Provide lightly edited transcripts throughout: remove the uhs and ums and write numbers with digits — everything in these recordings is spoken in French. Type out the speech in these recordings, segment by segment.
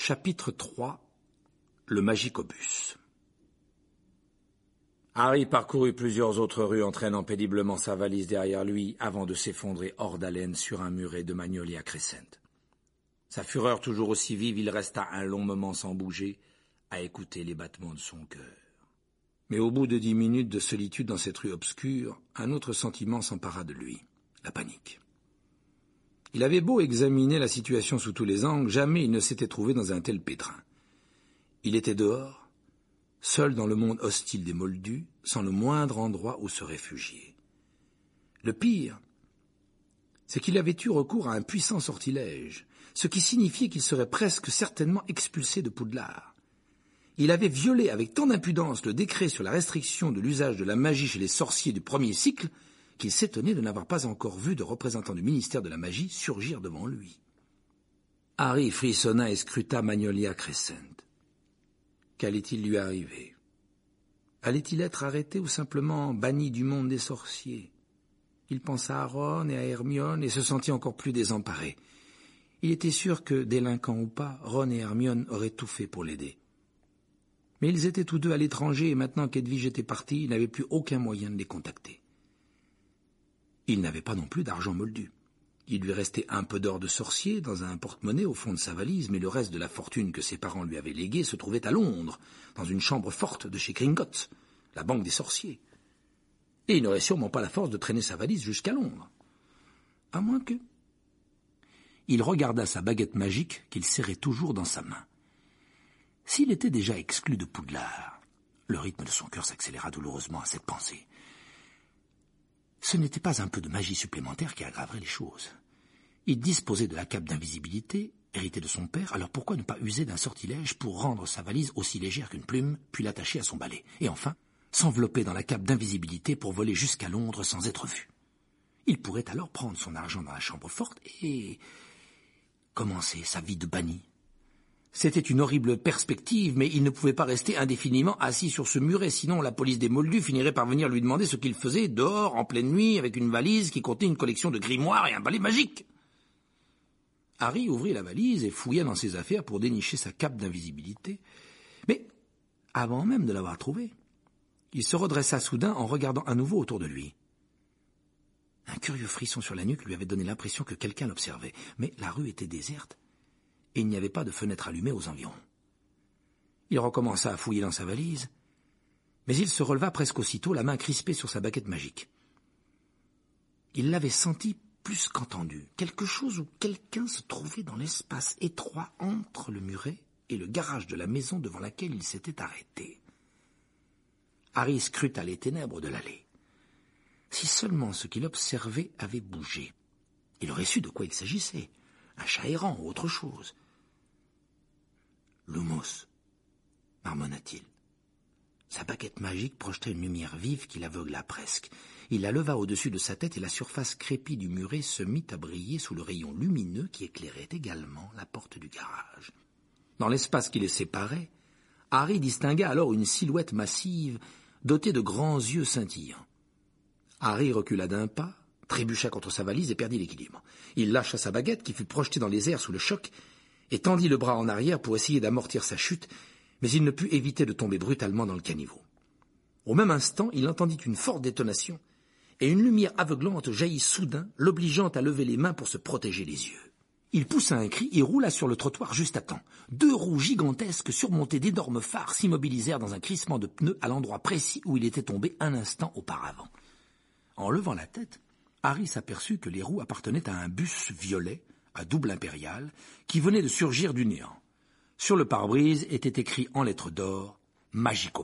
Chapitre 3. Le magicobus. Harry parcourut plusieurs autres rues entraînant péniblement sa valise derrière lui avant de s'effondrer hors d'haleine sur un muret de Magnolia Crescent. Sa fureur toujours aussi vive, il resta un long moment sans bouger, à écouter les battements de son cœur. Mais au bout de 10 minutes de solitude dans cette rue obscure, un autre sentiment s'empara de lui, la panique. Il avait beau examiner la situation sous tous les angles, jamais il ne s'était trouvé dans un tel pétrin. Il était dehors, seul dans le monde hostile des Moldus, sans le moindre endroit où se réfugier. Le pire, c'est qu'il avait eu recours à un puissant sortilège, ce qui signifiait qu'il serait presque certainement expulsé de Poudlard. Il avait violé avec tant d'impudence le décret sur la restriction de l'usage de la magie chez les sorciers du premier cycle, qu'il s'étonnait de n'avoir pas encore vu de représentant du ministère de la Magie surgir devant lui. Harry frissonna et scruta Magnolia Crescent. Qu'allait-il lui arriver? Allait-il être arrêté ou simplement banni du monde des sorciers? Il pensa à Ron et à Hermione et se sentit encore plus désemparé. Il était sûr que, délinquants ou pas, Ron et Hermione auraient tout fait pour l'aider. Mais ils étaient tous deux à l'étranger et maintenant qu'Edwige était partie, il n'avait plus aucun moyen de les contacter. Il n'avait pas non plus d'argent moldu. Il lui restait un peu d'or de sorcier dans un porte-monnaie au fond de sa valise, mais le reste de la fortune que ses parents lui avaient léguée se trouvait à Londres, dans une chambre forte de chez Gringotts, la banque des sorciers. Et il n'aurait sûrement pas la force de traîner sa valise jusqu'à Londres. À moins que... Il regarda sa baguette magique qu'il serrait toujours dans sa main. S'il était déjà exclu de Poudlard, le rythme de son cœur s'accéléra douloureusement à cette pensée. Ce n'était pas un peu de magie supplémentaire qui aggraverait les choses. Il disposait de la cape d'invisibilité, héritée de son père, alors pourquoi ne pas user d'un sortilège pour rendre sa valise aussi légère qu'une plume, puis l'attacher à son balai, et enfin, s'envelopper dans la cape d'invisibilité pour voler jusqu'à Londres sans être vu. Il pourrait alors prendre son argent dans la chambre forte et... commencer sa vie de banni. C'était une horrible perspective, mais il ne pouvait pas rester indéfiniment assis sur ce muret, sinon la police des Moldus finirait par venir lui demander ce qu'il faisait dehors, en pleine nuit, avec une valise qui contenait une collection de grimoires et un balai magique. Harry ouvrit la valise et fouilla dans ses affaires pour dénicher sa cape d'invisibilité. Mais, avant même de l'avoir trouvée, il se redressa soudain en regardant à nouveau autour de lui. Un curieux frisson sur la nuque lui avait donné l'impression que quelqu'un l'observait, mais la rue était déserte. Et il n'y avait pas de fenêtre allumée aux environs. Il recommença à fouiller dans sa valise, mais il se releva presque aussitôt, la main crispée sur sa baguette magique. Il l'avait senti plus qu'entendu, quelque chose ou quelqu'un se trouvait dans l'espace étroit entre le muret et le garage de la maison devant laquelle il s'était arrêté. Harry scruta les ténèbres de l'allée. Si seulement ce qu'il observait avait bougé, il aurait su de quoi il s'agissait. Un chat errant ou autre chose. Lumos, marmonna-t-il. Sa baguette magique projetait une lumière vive qui l'aveugla presque. Il la leva au-dessus de sa tête et la surface crépie du muret se mit à briller sous le rayon lumineux qui éclairait également la porte du garage. Dans l'espace qui les séparait, Harry distingua alors une silhouette massive dotée de grands yeux scintillants. Harry recula d'un pas, trébucha contre sa valise et perdit l'équilibre. Il lâcha sa baguette qui fut projetée dans les airs sous le choc et tendit le bras en arrière pour essayer d'amortir sa chute, mais il ne put éviter de tomber brutalement dans le caniveau. Au même instant, il entendit une forte détonation et une lumière aveuglante jaillit soudain, l'obligeant à lever les mains pour se protéger les yeux. Il poussa un cri et roula sur le trottoir juste à temps. 2 roues gigantesques surmontées d'énormes phares s'immobilisèrent dans un crissement de pneus à l'endroit précis où il était tombé un instant auparavant. En levant la tête, Harry s'aperçut que les roues appartenaient à un bus violet, à double impériale, qui venait de surgir du néant. Sur le pare-brise était écrit en lettres d'or « Magicobus ».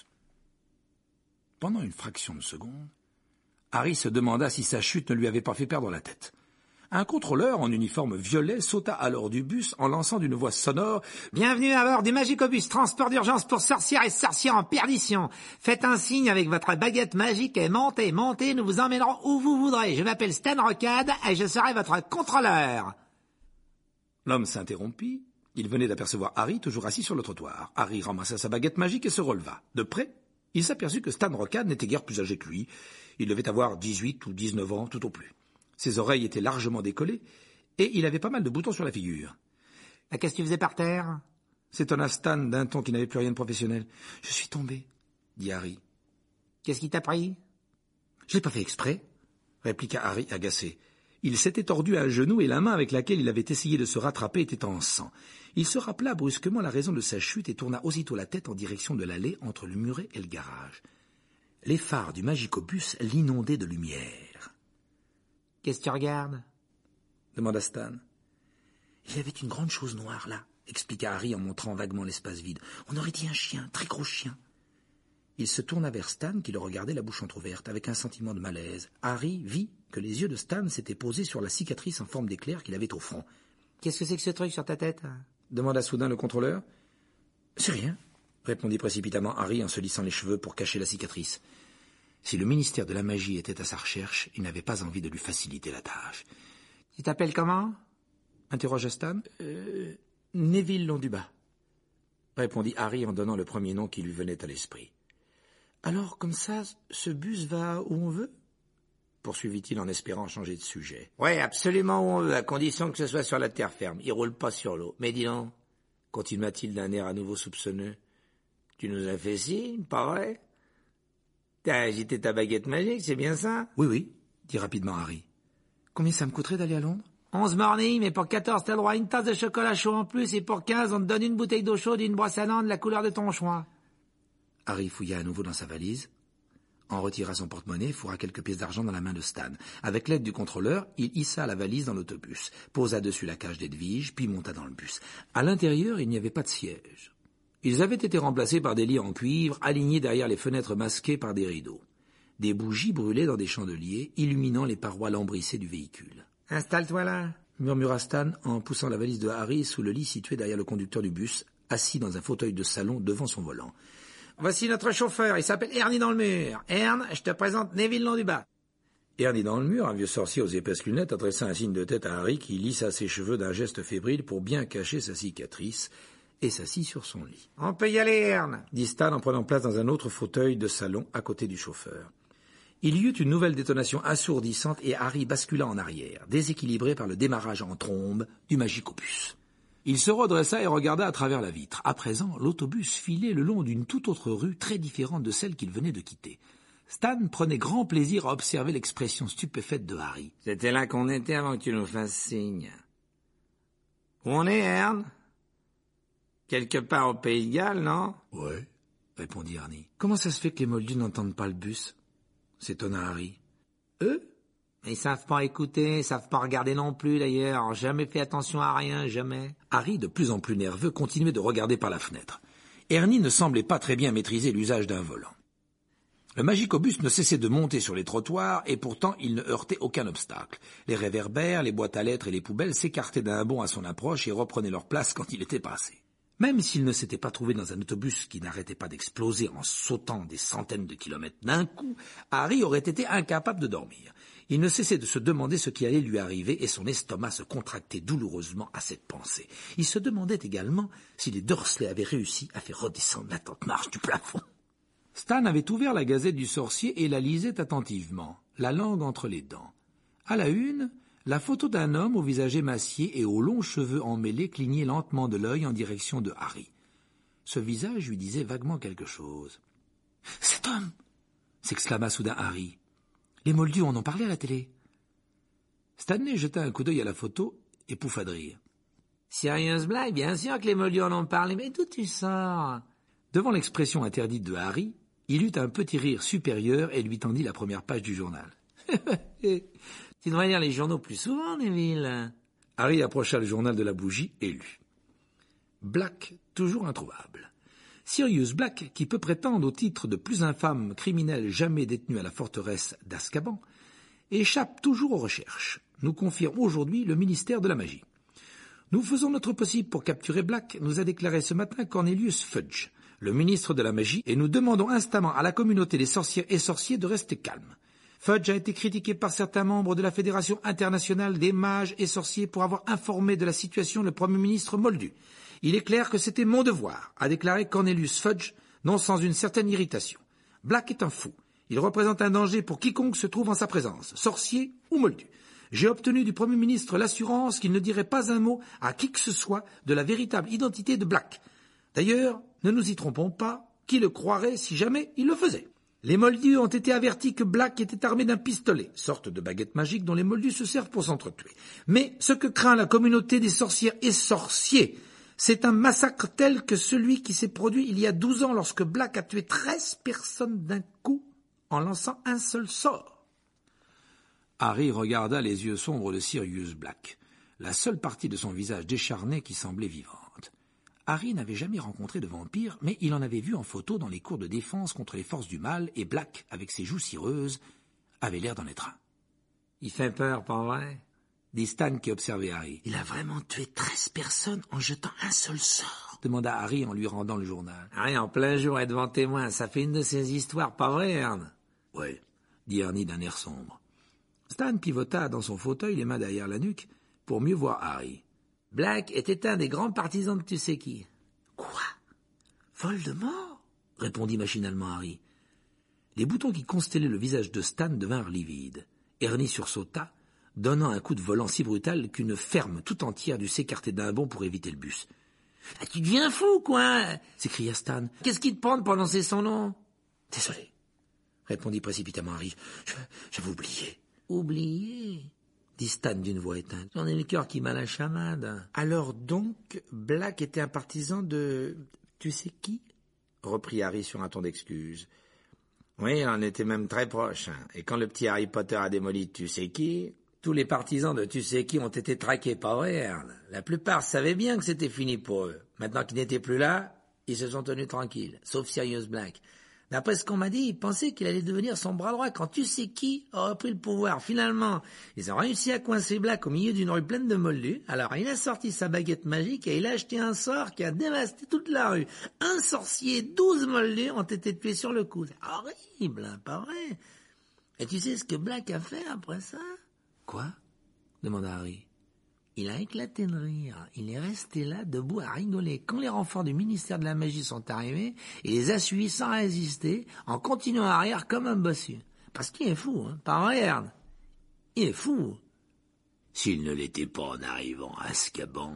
Pendant une fraction de seconde, Harry se demanda si sa chute ne lui avait pas fait perdre la tête. Un contrôleur en uniforme violet sauta alors du bus en lançant d'une voix sonore « Bienvenue à bord du Magicobus, transport d'urgence pour sorcières et sorciers en perdition. Faites un signe avec votre baguette magique et montez, montez, nous vous emmènerons où vous voudrez. Je m'appelle Stan Rocade et je serai votre contrôleur. » L'homme s'interrompit. Il venait d'apercevoir Harry toujours assis sur le trottoir. Harry ramassa sa baguette magique et se releva. De près, il s'aperçut que Stan Rocade n'était guère plus âgé que lui. Il devait avoir 18 ou 19 ans tout au plus. Ses oreilles étaient largement décollées, et il avait pas mal de boutons sur la figure. « Qu'est-ce que tu faisais par terre ?» s'étonna Stan d'un ton qui n'avait plus rien de professionnel. « Je suis tombé, dit Harry. Qu'est-ce qui t'a pris ? Je l'ai pas fait exprès, répliqua Harry agacé. Il s'était tordu un genou et la main avec laquelle il avait essayé de se rattraper était en sang. Il se rappela brusquement la raison de sa chute et tourna aussitôt la tête en direction de l'allée entre le muret et le garage. Les phares du Magicobus l'inondaient de lumière. « Qu'est-ce que tu regardes ?» demanda Stan. « Il y avait une grande chose noire là, » expliqua Harry en montrant vaguement l'espace vide. « On aurait dit un chien, très gros chien. » Il se tourna vers Stan qui le regardait la bouche entrouverte avec un sentiment de malaise. Harry vit que les yeux de Stan s'étaient posés sur la cicatrice en forme d'éclair qu'il avait au front. « Qu'est-ce que c'est que ce truc sur ta tête ?» demanda soudain le contrôleur. « C'est rien, » répondit précipitamment Harry en se lissant les cheveux pour cacher la cicatrice. Si le ministère de la Magie était à sa recherche, il n'avait pas envie de lui faciliter la tâche. « Tu t'appelles comment ?» interrogea Stan. Neville Londubat, répondit Harry en donnant le premier nom qui lui venait à l'esprit. « Alors, comme ça, ce bus va où on veut ?» poursuivit-il en espérant changer de sujet. « Oui, absolument où on veut, à condition que ce soit sur la terre ferme. Il roule pas sur l'eau. Mais dis donc, continua-t-il d'un air à nouveau soupçonneux, tu nous as fait signe, pas vrai ? T'as agité ta baguette magique, c'est bien ça ? » « Oui, dit rapidement Harry. « Combien ça me coûterait d'aller à Londres ?» 11 morning, mais pour 14, t'as le droit à une tasse de chocolat chaud en plus, et pour 15, on te donne une bouteille d'eau chaude et une brosse à dents de la couleur de ton choix. Harry fouilla à nouveau dans sa valise, en retira son porte-monnaie et fourra quelques pièces d'argent dans la main de Stan. Avec l'aide du contrôleur, il hissa la valise dans l'autobus, posa dessus la cage d'Edwige, puis monta dans le bus. À l'intérieur, il n'y avait pas de siège. Ils avaient été remplacés par des lits en cuivre, alignés derrière les fenêtres masquées par des rideaux. Des bougies brûlaient dans des chandeliers, illuminant les parois lambrissées du véhicule. « Installe-toi là !» murmura Stan en poussant la valise de Harry sous le lit situé derrière le conducteur du bus, assis dans un fauteuil de salon devant son volant. « Voici notre chauffeur, il s'appelle Ernie dans le mur. Ern, je te présente Neville Londubat. » Ernie dans le mur, un vieux sorcier aux épaisses lunettes, adressa un signe de tête à Harry qui lissa ses cheveux d'un geste fébrile pour bien cacher sa cicatrice et s'assit sur son lit. « On peut y aller, Ern, » dit Stan en prenant place dans un autre fauteuil de salon à côté du chauffeur. Il y eut une nouvelle détonation assourdissante et Harry bascula en arrière, déséquilibré par le démarrage en trombe du Magicobus. Il se redressa et regarda à travers la vitre. À présent, l'autobus filait le long d'une toute autre rue très différente de celle qu'il venait de quitter. Stan prenait grand plaisir à observer l'expression stupéfaite de Harry. « C'était là qu'on était avant que tu nous fasses signe. »« Où on est, Ern ? Quelque part au Pays de Galles, non ?»« Ouais, » répondit Ernie. « Comment ça se fait que les Moldus n'entendent pas le bus ?» s'étonna Harry. « Eux ? Ils savent pas écouter, ils savent pas regarder non plus d'ailleurs, jamais fait attention à rien, jamais. » Harry, de plus en plus nerveux, continuait de regarder par la fenêtre. Ernie ne semblait pas très bien maîtriser l'usage d'un volant. Le Magicobus ne cessait de monter sur les trottoirs et pourtant il ne heurtait aucun obstacle. Les réverbères, les boîtes à lettres et les poubelles s'écartaient d'un bond à son approche et reprenaient leur place quand il était passé. Même s'il ne s'était pas trouvé dans un autobus qui n'arrêtait pas d'exploser en sautant des centaines de kilomètres d'un coup, Harry aurait été incapable de dormir. Il ne cessait de se demander ce qui allait lui arriver et son estomac se contractait douloureusement à cette pensée. Il se demandait également si les Dursley avaient réussi à faire redescendre la tente marche du plafond. Stan avait ouvert la Gazette du Sorcier et la lisait attentivement, la langue entre les dents. À la une, la photo d'un homme au visage émacié et aux longs cheveux emmêlés clignait lentement de l'œil en direction de Harry. Ce visage lui disait vaguement quelque chose. « Cet homme !» s'exclama soudain Harry. « Les Moldus en ont parlé à la télé. » Stanley jeta un coup d'œil à la photo et pouffa de rire. « Sérieuse blague, bien sûr que les Moldus en ont parlé, mais d'où tu sors ?» Devant l'expression interdite de Harry, il eut un petit rire supérieur et lui tendit la première page du journal. Tu devrais lire les journaux plus souvent, Neville. Harry approcha le journal de la bougie et lut. Black, toujours introuvable. Sirius Black, qui peut prétendre au titre de plus infâme criminel jamais détenu à la forteresse d'Azkaban, échappe toujours aux recherches, nous confirme aujourd'hui le ministère de la Magie. Nous faisons notre possible pour capturer Black, nous a déclaré ce matin Cornelius Fudge, le ministre de la Magie, et nous demandons instamment à la communauté des sorcières et sorciers de rester calme. Fudge a été critiqué par certains membres de la Fédération internationale des mages et sorciers pour avoir informé de la situation le Premier ministre Moldu. Il est clair que c'était mon devoir, a déclaré Cornelius Fudge, non sans une certaine irritation. Black est un fou. Il représente un danger pour quiconque se trouve en sa présence, sorcier ou Moldu. J'ai obtenu du Premier ministre l'assurance qu'il ne dirait pas un mot à qui que ce soit de la véritable identité de Black. D'ailleurs, ne nous y trompons pas, qui le croirait si jamais il le faisait? Les Moldus ont été avertis que Black était armé d'un pistolet, sorte de baguette magique dont les Moldus se servent pour s'entretuer. Mais ce que craint la communauté des sorcières et sorciers, c'est un massacre tel que celui qui s'est produit il y a 12 ans lorsque Black a tué 13 personnes d'un coup en lançant un seul sort. Harry regarda les yeux sombres de Sirius Black, la seule partie de son visage décharné qui semblait vivante. Harry n'avait jamais rencontré de vampire, mais il en avait vu en photo dans les cours de défense contre les forces du mal, et Black, avec ses joues cireuses, avait l'air d'en être un. « Il fait peur, pas vrai ?» dit Stan qui observait Harry. « Il a vraiment tué 13 personnes en jetant un seul sort ?» demanda Harry en lui rendant le journal. « Harry, en plein jour et devant témoin, ça fait une de ces histoires, pas vrai, Ern ?»« Ouais, » dit Ernie d'un air sombre. Stan pivota dans son fauteuil, les mains derrière la nuque, pour mieux voir Harry. Black était un des grands partisans de tu sais qui. « Quoi? Voldemort ?» répondit machinalement Harry. Les boutons qui constellaient le visage de Stan devinrent livides. Ernie sursauta, donnant un coup de volant si brutal qu'une ferme tout entière dut s'écarter d'un bond pour éviter le bus. « Tu deviens fou, quoi !» s'écria Stan. « Qu'est-ce qui te prend de prononcer son nom ?»« Désolé, » répondit précipitamment Harry. « J'avais oublié. »« Oublié ?» dit Stan d'une voix éteinte. « J'en ai le cœur qui m'a la chamade. »« Alors donc, Black était un partisan de... tu sais qui ?» reprit Harry sur un ton d'excuse. « Oui, il en était même très proche. Et quand le petit Harry Potter a démoli tu sais qui, tous les partisans de tu sais qui ont été traqués par Ern. La plupart savaient bien que c'était fini pour eux. Maintenant qu'ils n'étaient plus là, ils se sont tenus tranquilles, sauf Sirius Black. D'après ce qu'on m'a dit, ils pensaient qu'il allait devenir son bras droit quand tu sais qui aurait pris le pouvoir. Finalement, ils ont réussi à coincer Black au milieu d'une rue pleine de moldus. Alors il a sorti sa baguette magique et il a acheté un sort qui a dévasté toute la rue. Un sorcier, 12 moldus ont été tués sur le coup. C'est horrible, hein, pas vrai? Et tu sais ce que Black a fait après ça? Quoi? Demanda Harry. Il a éclaté de rire. Il est resté là, debout, à rigoler. Quand les renforts du ministère de la Magie sont arrivés, il les a suivis sans résister, en continuant à rire comme un bossu. Parce qu'il est fou, hein, pas vrai, Ern? Il est fou. S'il ne l'était pas en arrivant à Azkaban,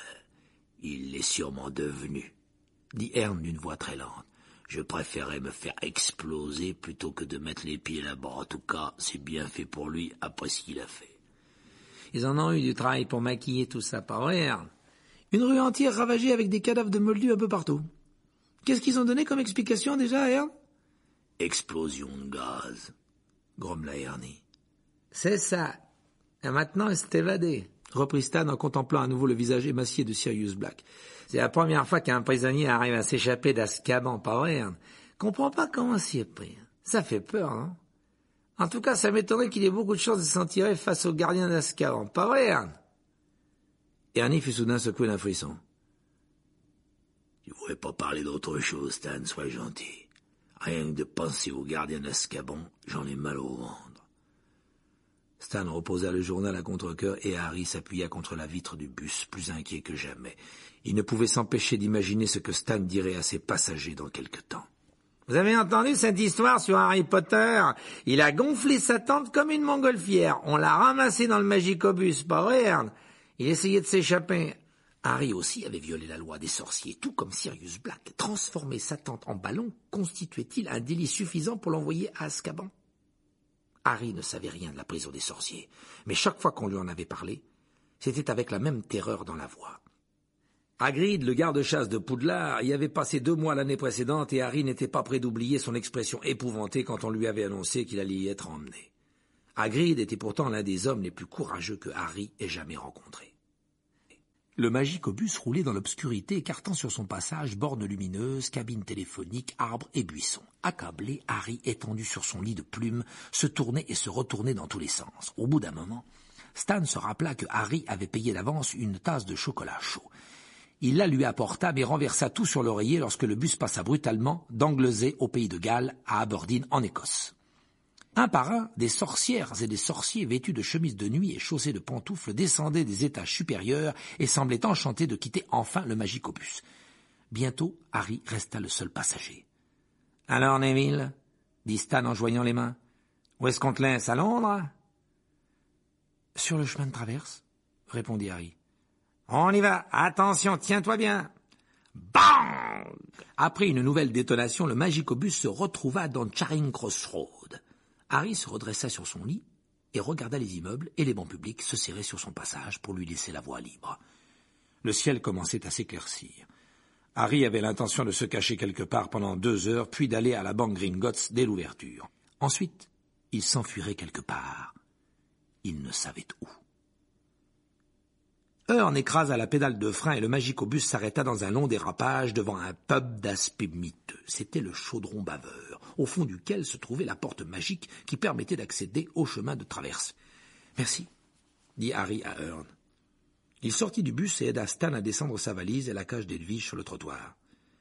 il l'est sûrement devenu, dit Ern d'une voix très lente. Je préférais me faire exploser plutôt que de mettre les pieds là-bas. En tout cas, c'est bien fait pour lui après ce qu'il a fait. Ils en ont eu du travail pour maquiller tout ça, pas vrai, Ern? Une rue entière ravagée avec des cadavres de moldus un peu partout. Qu'est-ce qu'ils ont donné comme explication déjà, Ern? Explosion de gaz, grommela Ernie. C'est ça. Et maintenant, il s'est évadé, reprit Stan en contemplant à nouveau le visage émacié de Sirius Black. C'est la première fois qu'un prisonnier arrive à s'échapper d'Azkaban, pas vrai, Ern? Comprends pas comment s'y est pris. Ça fait peur, hein? En tout cas, ça m'étonnerait qu'il ait beaucoup de chance de s'en tirer face aux gardiens d'Azkaban. Pas vrai, Ern? Ernie fut soudain secoué d'un frisson. Tu ne voudrais pas parler d'autre chose, Stan, sois gentil. Rien que de penser aux gardiens d'Azkaban, j'en ai mal au ventre. Stan reposa le journal à contre-cœur et Harry s'appuya contre la vitre du bus, plus inquiet que jamais. Il ne pouvait s'empêcher d'imaginer ce que Stan dirait à ses passagers dans quelque temps. Vous avez entendu cette histoire sur Harry Potter? Il a gonflé sa tente comme une montgolfière. On l'a ramassé dans le Magicobus, pas vrai, Ern? Il essayait de s'échapper. Harry aussi avait violé la loi des sorciers, tout comme Sirius Black. Transformer sa tente en ballon constituait-il un délit suffisant pour l'envoyer à Azkaban? Harry ne savait rien de la prison des sorciers, mais chaque fois qu'on lui en avait parlé, c'était avec la même terreur dans la voix. Hagrid, le garde-chasse de Poudlard, y avait passé 2 mois l'année précédente et Harry n'était pas prêt d'oublier son expression épouvantée quand on lui avait annoncé qu'il allait y être emmené. Hagrid était pourtant l'un des hommes les plus courageux que Harry ait jamais rencontrés. Le Magicobus roulait dans l'obscurité, écartant sur son passage bornes lumineuses, cabines téléphoniques, arbres et buissons. Accablé, Harry, étendu sur son lit de plumes, se tournait et se retournait dans tous les sens. Au bout d'un moment, Stan se rappela que Harry avait payé d'avance une tasse de chocolat chaud. Il la lui apporta, mais renversa tout sur l'oreiller lorsque le bus passa brutalement d'Anglesey au pays de Galles à Aberdeen en Écosse. Un par un, des sorcières et des sorciers vêtus de chemises de nuit et chaussés de pantoufles descendaient des étages supérieurs et semblaient enchantés de quitter enfin le Magicobus. Bientôt, Harry resta le seul passager. « Alors, Neville ?» dit Stan en joignant les mains. « Où est-ce qu'on te laisse, à Londres ?»« Sur le chemin de traverse, » répondit Harry. « On y va, attention, tiens-toi bien !» Bang! Après une nouvelle détonation, le magicobus se retrouva dans Charing Cross Road. Harry se redressa sur son lit et regarda les immeubles et les bancs publics se serrer sur son passage pour lui laisser la voie libre. Le ciel commençait à s'éclaircir. Harry avait l'intention de se cacher quelque part pendant 2 heures, puis d'aller à la banque Gringotts dès l'ouverture. Ensuite, il s'enfuirait quelque part. Il ne savait où. Hearn écrasa la pédale de frein et le magicobus s'arrêta dans un long dérapage devant un pub d'aspect miteux. C'était le Chaudron Baveur, au fond duquel se trouvait la porte magique qui permettait d'accéder au chemin de traverse. « Merci », dit Harry à Hearn. Il sortit du bus et aida Stan à descendre sa valise et la cage d'Edwige sur le trottoir.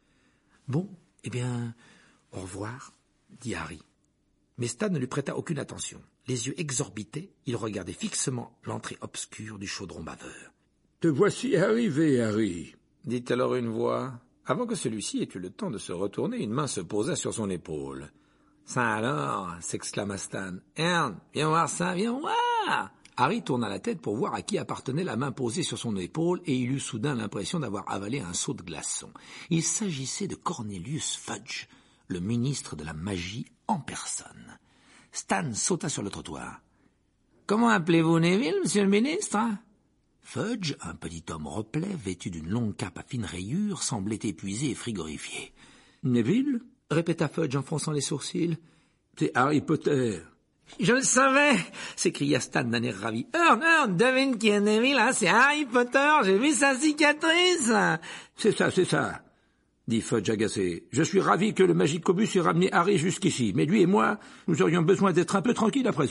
« Bon, eh bien, au revoir », dit Harry. Mais Stan ne lui prêta aucune attention. Les yeux exorbités, il regardait fixement l'entrée obscure du Chaudron Baveur. « Te voici arrivé, Harry, » dit alors une voix. Avant que celui-ci ait eu le temps de se retourner, une main se posa sur son épaule. « Ça alors » s'exclama Stan. « Hearn, viens voir ça, viens voir !» Harry tourna la tête pour voir à qui appartenait la main posée sur son épaule et il eut soudain l'impression d'avoir avalé un seau de glaçons. Il s'agissait de Cornelius Fudge, le ministre de la magie en personne. Stan sauta sur le trottoir. « Comment appelez-vous Neville, monsieur le ministre ?» Fudge, un petit homme replet, vêtu d'une longue cape à fines rayures, semblait épuisé et frigorifié. « Neville ?» répéta Fudge en fronçant les sourcils. « C'est Harry Potter. »« Je le savais !» s'écria Stan d'un air ravi. « Hearn, devine qui est Neville, hein, c'est Harry Potter, j'ai vu sa cicatrice !»« C'est ça, » dit Fudge agacé. « Je suis ravi que le magicobus ait ramené Harry jusqu'ici, mais lui et moi, nous aurions besoin d'être un peu tranquilles à présent. »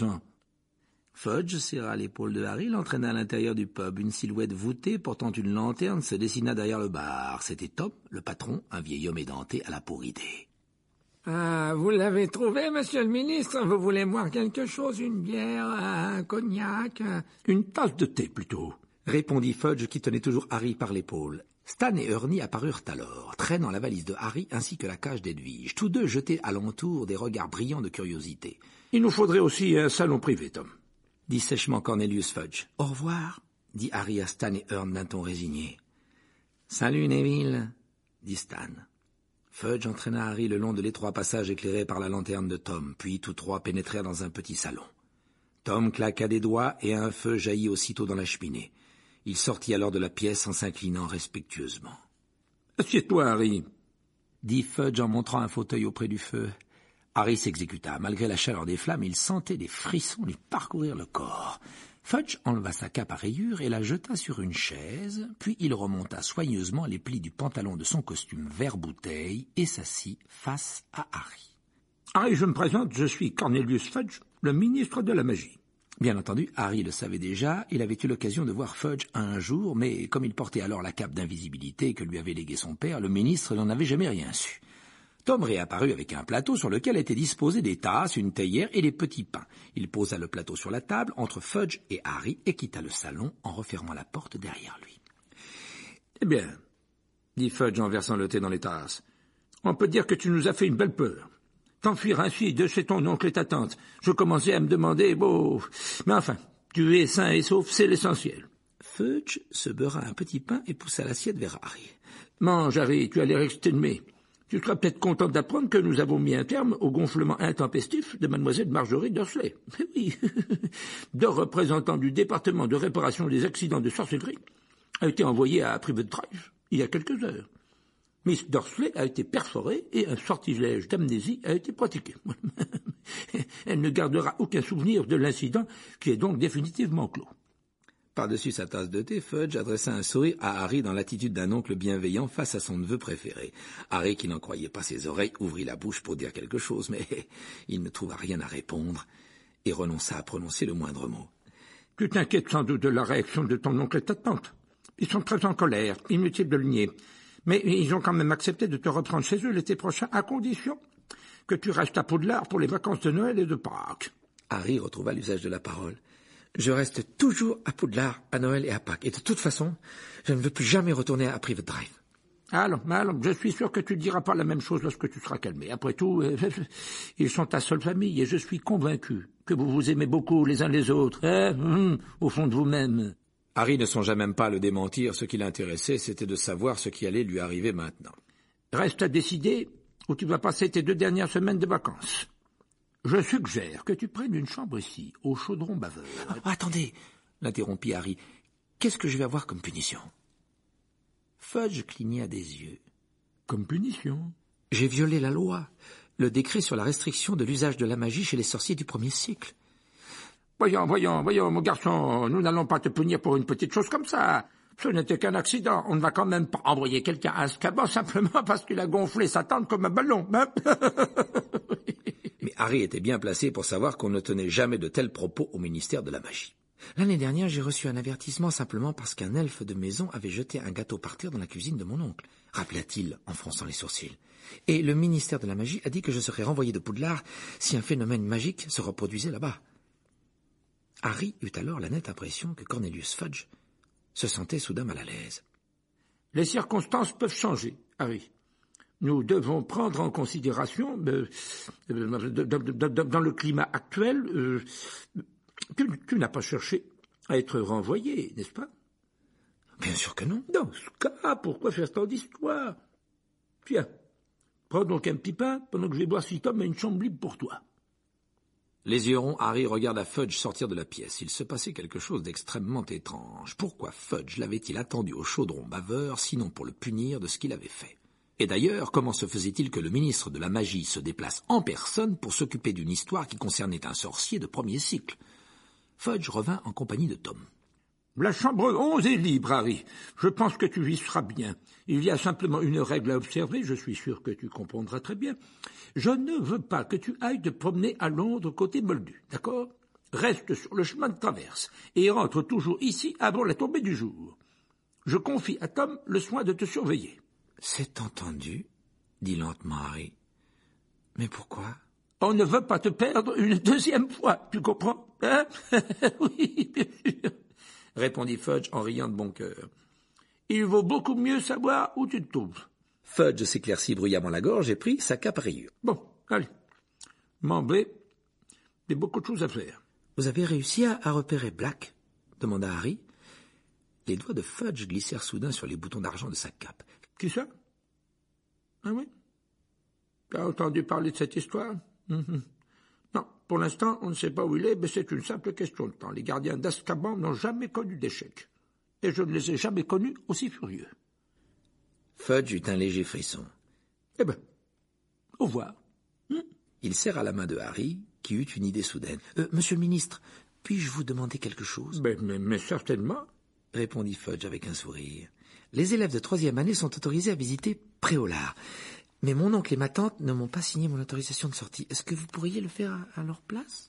Fudge serra l'épaule de Harry, l'entraîna à l'intérieur du pub. Une silhouette voûtée, portant une lanterne, se dessina derrière le bar. C'était Tom, le patron, un vieil homme édenté à la peau ridée. « Ah, vous l'avez trouvé, monsieur le ministre? Vous voulez boire quelque chose? Une bière, un cognac? Une tasse de thé, plutôt, » répondit Fudge, qui tenait toujours Harry par l'épaule. Stan et Ernie apparurent alors, traînant la valise de Harry ainsi que la cage d'Edwige. Tous deux jetaient alentour des regards brillants de curiosité. « Il nous faudrait aussi un salon privé, Tom, » dit sèchement Cornelius Fudge. « Au revoir, » dit Harry à Stan et Hearn d'un ton résigné. « Salut, Neville, » dit Stan. Fudge entraîna Harry le long de l'étroit passage éclairé par la lanterne de Tom, puis tous trois pénétrèrent dans un petit salon. Tom claqua des doigts et un feu jaillit aussitôt dans la cheminée. Il sortit alors de la pièce en s'inclinant respectueusement. « Assieds-toi, Harry, » dit Fudge en montrant un fauteuil auprès du feu. Harry s'exécuta. Malgré la chaleur des flammes, il sentait des frissons lui parcourir le corps. Fudge enleva sa cape à rayures et la jeta sur une chaise, puis il remonta soigneusement les plis du pantalon de son costume vert bouteille et s'assit face à Harry. « Harry, je me présente, je suis Cornelius Fudge, le ministre de la magie. » Bien entendu, Harry le savait déjà, il avait eu l'occasion de voir Fudge un jour, mais comme il portait alors la cape d'invisibilité que lui avait léguée son père, le ministre n'en avait jamais rien su. Tom réapparut avec un plateau sur lequel étaient disposés des tasses, une théière et des petits pains. Il posa le plateau sur la table entre Fudge et Harry et quitta le salon en refermant la porte derrière lui. « Eh bien, » dit Fudge en versant le thé dans les tasses, « on peut dire que tu nous as fait une belle peur. T'enfuir ainsi de chez ton oncle et ta tante. Je commençais à me demander, mais enfin, tu es sain et sauf, c'est l'essentiel. » Fudge se beurra un petit pain et poussa l'assiette vers Harry. « Mange, Harry, tu as l'air exténué. Tu seras peut-être content d'apprendre que nous avons mis un terme au gonflement intempestif de mademoiselle Marjorie Dursley. Oui, 2 représentants du département de réparation des accidents de sorcellerie a été envoyé à Privet Drive il y a quelques heures. Miss Dursley a été perforée et un sortilège d'amnésie a été pratiqué. Elle ne gardera aucun souvenir de l'incident qui est donc définitivement clos. » Par-dessus sa tasse de thé, Fudge adressa un sourire à Harry dans l'attitude d'un oncle bienveillant face à son neveu préféré. Harry, qui n'en croyait pas ses oreilles, ouvrit la bouche pour dire quelque chose, mais il ne trouva rien à répondre et renonça à prononcer le moindre mot. « Tu t'inquiètes sans doute de la réaction de ton oncle et ta tante. Ils sont très en colère, inutile de le nier. Mais ils ont quand même accepté de te reprendre chez eux l'été prochain, à condition que tu restes à Poudlard pour les vacances de Noël et de Pâques. » Harry retrouva l'usage de la parole. « Je reste toujours à Poudlard, à Noël et à Pâques. Et de toute façon, je ne veux plus jamais retourner à Privet Drive. » Alors, je suis sûr que tu ne diras pas la même chose lorsque tu seras calmé. Après tout, ils sont ta seule famille et je suis convaincu que vous vous aimez beaucoup les uns les autres, au fond de vous-même. Harry ne songeait même pas à le démentir, ce qui l'intéressait, c'était de savoir ce qui allait lui arriver maintenant. Reste à décider où tu vas passer tes 2 dernières semaines de vacances. Je suggère que tu prennes une chambre ici, au chaudron baveur. Oh, attendez, l'interrompit Harry. Qu'est-ce que je vais avoir comme punition? Fudge cligna des yeux. Comme punition? J'ai violé la loi, le décret sur la restriction de l'usage de la magie chez les sorciers du 1er siècle. Voyons, mon garçon, nous n'allons pas te punir pour une petite chose comme ça. Ce n'était qu'un accident. On ne va quand même pas envoyer quelqu'un à Azkaban simplement parce qu'il a gonflé sa tente comme un ballon. Hein? Mais Harry était bien placé pour savoir qu'on ne tenait jamais de tels propos au ministère de la Magie. L'année dernière, j'ai reçu un avertissement simplement parce qu'un elfe de maison avait jeté un gâteau par terre dans la cuisine de mon oncle, rappela-t-il en fronçant les sourcils. Et le ministère de la Magie a dit que je serais renvoyé de Poudlard si un phénomène magique se reproduisait là-bas. Harry eut alors la nette impression que Cornelius Fudge se sentait soudain mal à l'aise. Les circonstances peuvent changer, Harry. Nous devons prendre en considération, dans le climat actuel, tu n'as pas cherché à être renvoyé, n'est-ce pas? Bien sûr que non. Dans ce cas, pourquoi faire tant d'histoire? Tiens, prends donc un petit pain pendant que je vais voir si Tom a une chambre libre pour toi. Les yeux ronds, Harry regarda Fudge sortir de la pièce. Il se passait quelque chose d'extrêmement étrange. Pourquoi Fudge l'avait-il attendu au chaudron baveur, sinon pour le punir de ce qu'il avait fait? Et d'ailleurs, comment se faisait-il que le ministre de la Magie se déplace en personne pour s'occuper d'une histoire qui concernait un sorcier de 1er cycle? Fudge revint en compagnie de Tom. La chambre 11 est libre, Harry. Je pense que tu y seras bien. Il y a simplement une règle à observer, je suis sûr que tu comprendras très bien. Je ne veux pas que tu ailles te promener à Londres côté Moldu, d'accord? Reste sur le chemin de traverse et rentre toujours ici avant la tombée du jour. Je confie à Tom le soin de te surveiller. C'est entendu, dit lentement Harry. Mais pourquoi? On ne veut pas te perdre une 2e fois, tu comprends, hein? Oui, bien sûr, répondit Fudge en riant de bon cœur. Il vaut beaucoup mieux savoir où tu te trouves. Fudge s'éclaircit bruyamment la gorge et prit sa cape à rayures. Bon, allez, m'en vais. J'ai beaucoup de choses à faire. Vous avez réussi à repérer Black? Demanda Harry. Les doigts de Fudge glissèrent soudain sur les boutons d'argent de sa cape. Qui ça? Ah oui? Tu as entendu parler de cette histoire? Non, pour l'instant, on ne sait pas où il est, mais c'est une simple question de temps. Les gardiens d'Azkaban n'ont jamais connu d'échec. Et je ne les ai jamais connus aussi furieux. Fudge eut un léger frisson. Eh bien, au revoir. Il serra la main de Harry, qui eut une idée soudaine. Monsieur le ministre, puis-je vous demander quelque chose? Mais certainement, répondit Fudge avec un sourire. Les élèves de 3e année sont autorisés à visiter Préolard. Mais mon oncle et ma tante ne m'ont pas signé mon autorisation de sortie. Est-ce que vous pourriez le faire à leur place?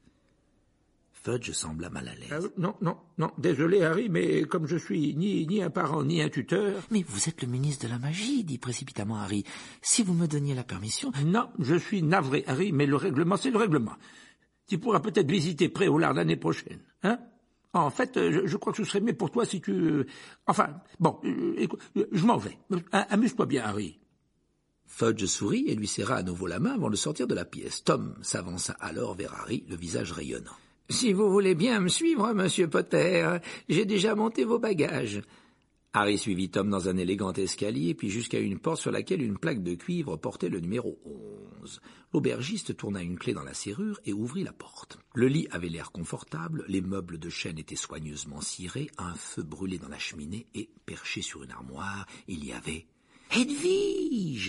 Fudge sembla mal à l'aise. Non, désolé Harry, mais comme je suis ni un parent ni un tuteur... Mais vous êtes le ministre de la Magie, dit précipitamment Harry. Si vous me donniez la permission... Non, je suis navré Harry, mais le règlement, c'est le règlement. Tu pourras peut-être visiter Préolard l'année prochaine, hein? En fait, je crois que ce serait mieux pour toi si tu... écoute, je m'en vais. Amuse-toi bien, Harry. Fudge sourit et lui serra à nouveau la main avant de sortir de la pièce. Tom s'avança alors vers Harry, le visage rayonnant. « Si vous voulez bien me suivre, monsieur Potter, j'ai déjà monté vos bagages. » Harry suivit Tom dans un élégant escalier, puis jusqu'à une porte sur laquelle une plaque de cuivre portait le numéro 11. L'aubergiste tourna une clé dans la serrure et ouvrit la porte. Le lit avait l'air confortable, les meubles de chêne étaient soigneusement cirés, un feu brûlait dans la cheminée et, perché sur une armoire, il y avait... « Hedwige !»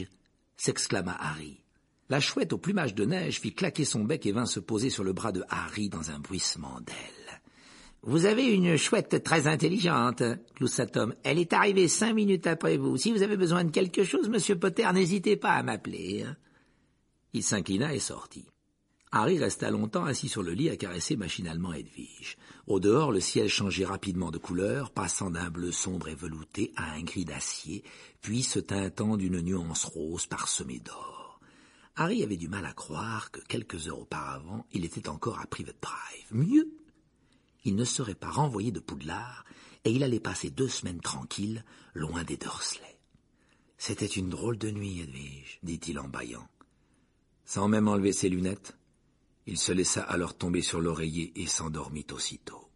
s'exclama Harry. La chouette au plumage de neige fit claquer son bec et vint se poser sur le bras de Harry dans un bruissement d'ailes. « Vous avez une chouette très intelligente, » gloussa Tom. « Elle est arrivée 5 minutes après vous. Si vous avez besoin de quelque chose, monsieur Potter, n'hésitez pas à m'appeler. » Il s'inclina et sortit. Harry resta longtemps assis sur le lit à caresser machinalement Hedwige. Au dehors, le ciel changeait rapidement de couleur, passant d'un bleu sombre et velouté à un gris d'acier, puis se teintant d'une nuance rose parsemée d'or. Harry avait du mal à croire que quelques heures auparavant, il était encore à Privet Drive. Mieux, il ne serait pas renvoyé de Poudlard, et il allait passer 2 semaines tranquilles, loin des Dursley. « C'était une drôle de nuit, Hedwige, » dit-il en bâillant. Sans même enlever ses lunettes, il se laissa alors tomber sur l'oreiller et s'endormit aussitôt.